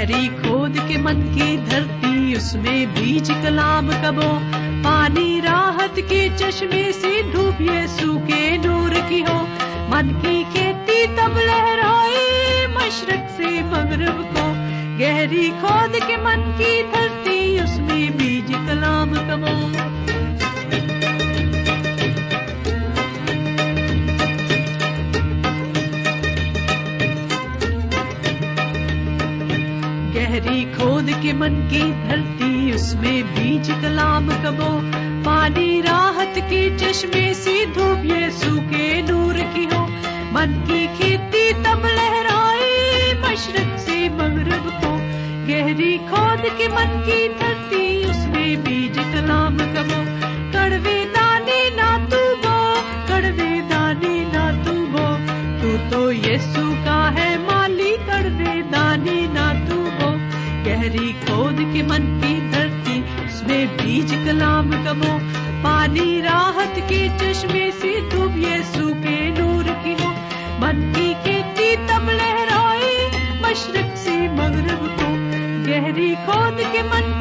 گہری کھود کے من کی دھرتی، اس میں بیج کلام کا بو، پانی راحت کے چشمے سے، دھوپ یسوع کے نور کی ہو، من کی کھیتی تب لہرائے مشرق سے مغرب کو، گہری کھود کے من کی دھرتی، اس میں بیج کلام کا بو۔ گہری کھود کے من کی دھرتی، اس میں بیج کلام کا بو، پانی راحت کے چشمے سے، دھوپ یسوع کے نور کی ہو، من کی کھیتی تب لہرائے مشرق سے مغرب کو، گہری کھود کے من کی دھرتی، اس میں بیج کلام کا بو، کڑوے دانے نہ تو بو، کڑوے دانے نہ تو بو، تو یسوع کا ہے مالی، کڑوے دانے نہ تو بو، گہری کھود کے من کی دھرتی، اس میں بیج کلام کا بو، پانی راحت کے چشمے سے، دھوپ یسوع کے نور کی ہو، من کی کھیتی تب لہرائے مشرق سے مغرب کو، گہری کھود کے من